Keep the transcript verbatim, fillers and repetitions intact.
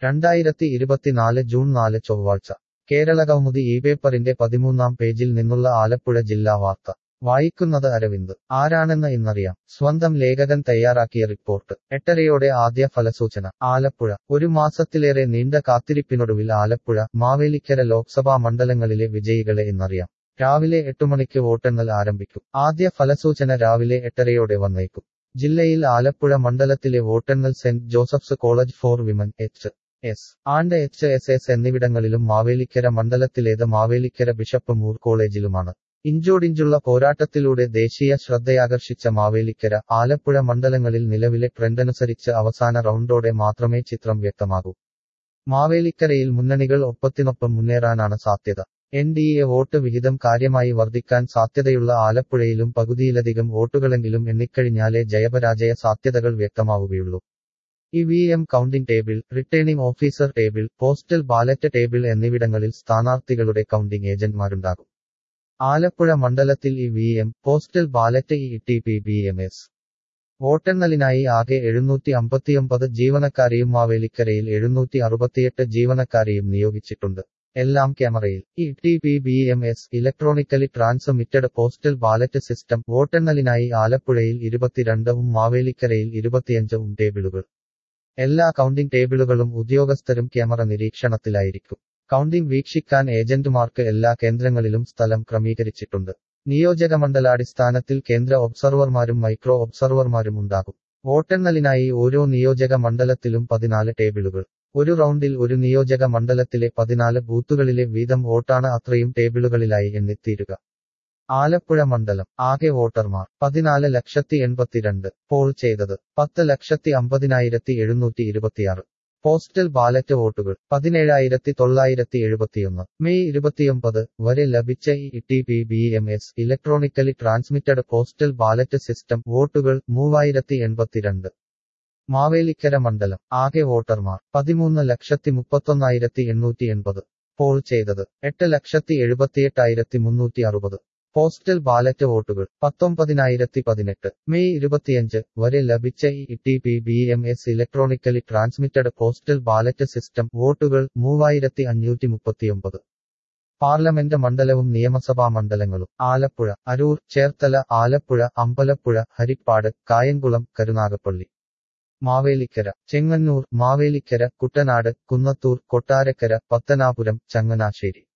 രണ്ടായിരത്തി ഇരുപത്തിനാല് ജൂൺ നാല് ചൊവ്വാഴ്ച കേരളകൗമുദി ഈ പേപ്പറിന്റെ പതിമൂന്നാം പേജിൽ നിന്നുള്ള ആലപ്പുഴ ജില്ലാ വാർത്ത വായിക്കുന്നത് അരവിന്ദ്. ആരാണെന്ന് ഇന്നറിയാം. സ്വന്തം ലേഖകൻ തയ്യാറാക്കിയ റിപ്പോർട്ട്. എട്ടരയോടെ ആദ്യ ഫലസൂചന. ആലപ്പുഴ. ഒരു മാസത്തിലേറെ നീണ്ട കാത്തിരിപ്പിനൊടുവിൽ ആലപ്പുഴ, മാവേലിക്കര ലോക്സഭാ മണ്ഡലങ്ങളിലെ വിജയികളെ ഇന്നറിയാം. രാവിലെ എട്ടുമണിക്ക് വോട്ടെണ്ണൽ ആരംഭിക്കും. ആദ്യ ഫലസൂചന രാവിലെ എട്ടരയോടെ വന്നേക്കും. ജില്ലയിൽ ആലപ്പുഴ മണ്ഡലത്തിലെ വോട്ടെണ്ണൽ Saint Joseph's College for Women H S and H S S എന്നിവിടങ്ങളിലും മാവേലിക്കര മണ്ഡലത്തിലേത് മാവേലിക്കര ബിഷപ്പ് മൂർ കോളേജിലുമാണ്. ഇഞ്ചോടിഞ്ചുള്ള പോരാട്ടത്തിലൂടെ ദേശീയ ശ്രദ്ധയാകർഷിച്ച മാവേലിക്കര, ആലപ്പുഴ മണ്ഡലങ്ങളിൽ നിലവിലെ ട്രെൻഡനുസരിച്ച് അവസാന റൗണ്ടോടെ മാത്രമേ ചിത്രം വ്യക്തമാകൂ. മാവേലിക്കരയിൽ മുന്നണികൾ ഒപ്പത്തിനൊപ്പം മുന്നേറാനാണ് സാധ്യത. എൻ ഡി എ വോട്ട് വിഹിതം കാര്യമായി വർദ്ധിക്കാൻ സാധ്യതയുള്ള ആലപ്പുഴയിലും പകുതിയിലധികം വോട്ടുകളെങ്കിലും എണ്ണിക്കഴിഞ്ഞാലേ ജയപരാജയ സാധ്യതകൾ വ്യക്തമാവുകയുള്ളൂ. E V M counting table, returning officer table, postal ballot table എന്നിവിടങ്ങളിൽ സ്ഥാനാർത്ഥികളുടെ കൗണ്ടിംഗ് ഏജന്റുമാരുണ്ടാകും. ആലപ്പുഴ മണ്ഡലത്തിൽ E V M, postal ballot, E T P B M S വോട്ടെണ്ണലിനായി ആകെ എഴുന്നൂറ്റി അമ്പത്തിയൊമ്പത് ജീവനക്കാരെയും മാവേലിക്കരയിൽ എഴുന്നൂറ്റി അറുപത്തിയെട്ട് ജീവനക്കാരെയും നിയോഗിച്ചിട്ടുണ്ട്. എല്ലാം ക്യാമറയിൽ. E T P B M S electronically transmitted postal ballot system. വോട്ടെണ്ണലിനായി ആലപ്പുഴയിൽ ഇരുപത്തിരണ്ടും മാവേലിക്കരയിൽ ഇരുപത്തിയഞ്ചും ടേബിളുകൾ. എല്ലാ കൗണ്ടിംഗ് ടേബിളുകളും ഉദ്യോഗസ്ഥരും ക്യാമറ നിരീക്ഷണത്തിലായിരിക്കും. കൗണ്ടിംഗ് വീക്ഷിക്കാൻ ഏജന്റുമാർക്ക് എല്ലാ കേന്ദ്രങ്ങളിലും സ്ഥലം ക്രമീകരിച്ചിട്ടുണ്ട്. നിയോജകമണ്ഡലാടിസ്ഥാനത്തിൽ കേന്ദ്ര ഒബ്സർവർമാരും മൈക്രോ ഒബ്സർവർമാരും ഉണ്ടാകും. വോട്ടെണ്ണലിനായി ഓരോ നിയോജക മണ്ഡലത്തിലും പതിനാല് ടേബിളുകൾ. ഒരു റൗണ്ടിൽ ഒരു നിയോജക മണ്ഡലത്തിലെ പതിനാല് ബൂത്തുകളിലെ വീതം വോട്ടാണ് അത്രയും ടേബിളുകളിലായി എണ്ണിത്തീരുക. ആലപ്പുഴ മണ്ഡലം. ആകെ വോട്ടർമാർ പതിനാല് ലക്ഷത്തി എൺപത്തിരണ്ട്. പോൾ ചെയ്തത് പത്ത് ലക്ഷത്തി അമ്പതിനായിരത്തി എഴുന്നൂറ്റി ഇരുപത്തിയാറ്. പോസ്റ്റൽ ബാലറ്റ് വോട്ടുകൾ പതിനേഴായിരത്തി തൊള്ളായിരത്തി എഴുപത്തിയൊന്ന്. മെയ് ഇരുപത്തിയൊമ്പത് വരെ ലഭിച്ച E T P B M S electronically transmitted postal ballot system വോട്ടുകൾ മൂവായിരത്തി എൺപത്തിരണ്ട്. മാവേലിക്കര മണ്ഡലം. ആകെ വോട്ടർമാർ പതിമൂന്ന് ലക്ഷത്തി മുപ്പത്തൊന്നായിരത്തി എണ്ണൂറ്റി എൺപത്. പോൾ ചെയ്തത് എട്ട് ലക്ഷത്തി എഴുപത്തിയെട്ടായിരത്തി മുന്നൂറ്റി അറുപത്. പോസ്റ്റൽ ബാലറ്റ് വോട്ടുകൾ പത്തൊമ്പതിനായിരത്തി പതിനെട്ട്. മെയ് ഇരുപത്തിയഞ്ച് വരെ ലഭിച്ച E T P B M S electronically transmitted postal ballot system വോട്ടുകൾ മൂവായിരത്തി അഞ്ഞൂറ്റി മുപ്പത്തിയൊമ്പത്. പാർലമെന്റ് മണ്ഡലവും നിയമസഭാ മണ്ഡലങ്ങളും. ആലപ്പുഴ, അരൂർ, ചേർത്തല, ആലപ്പുഴ, അമ്പലപ്പുഴ, ഹരിപ്പാട്, കായംകുളം, കരുനാഗപ്പള്ളി. മാവേലിക്കര, ചെങ്ങന്നൂർ, മാവേലിക്കര, കുട്ടനാട്, കുന്നത്തൂർ, കൊട്ടാരക്കര, പത്തനാപുരം, ചങ്ങനാശ്ശേരി.